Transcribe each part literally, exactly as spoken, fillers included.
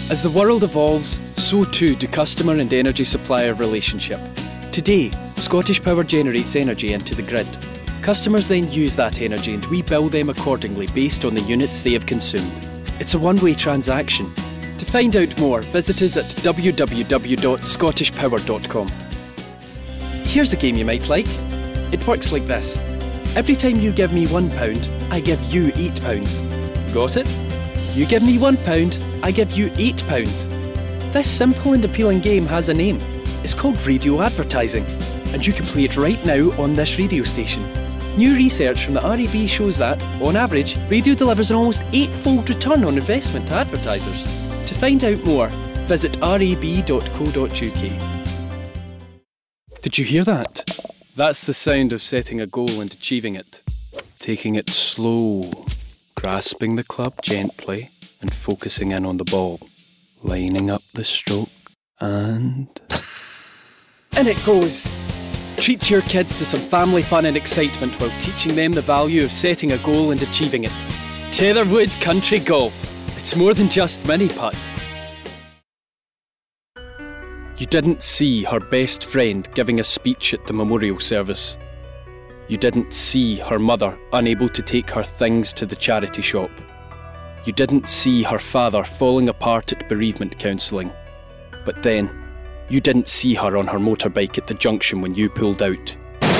As the world evolves, so too do customer and energy supplier relationship. Today, Scottish Power generates energy into the grid. Customers then use that energy and we bill them accordingly based on the units they have consumed. It's a one-way transaction. To find out more, visit us at w w w dot scottish power dot com. Here's a game you might like. It works like this. Every time you give me one pound, I give you eight pounds. Got it? You give me one pound, I give you eight pounds. This simple and appealing game has a name. It's called radio advertising, and you can play it right now on this radio station. New research from the R A B shows that, on average, radio delivers an almost eightfold return on investment to advertisers. To find out more, visit r a b dot co dot u k. Did you hear that? That's the sound of setting a goal and achieving it. Taking it slow, grasping the club gently and focusing in on the ball. Lining up the stroke and... in it goes! Treat your kids to some family fun and excitement while teaching them the value of setting a goal and achieving it. Tetherwood Country Golf. It's more than just mini-putt. You didn't see her best friend giving a speech at the memorial service. You didn't see her mother unable to take her things to the charity shop. You didn't see her father falling apart at bereavement counselling. But then, you didn't see her on her motorbike at the junction when you pulled out.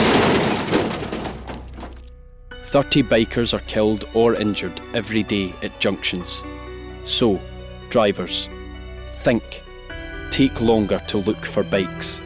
thirty bikers are killed or injured every day at junctions. So, drivers, think. Take longer to look for bikes.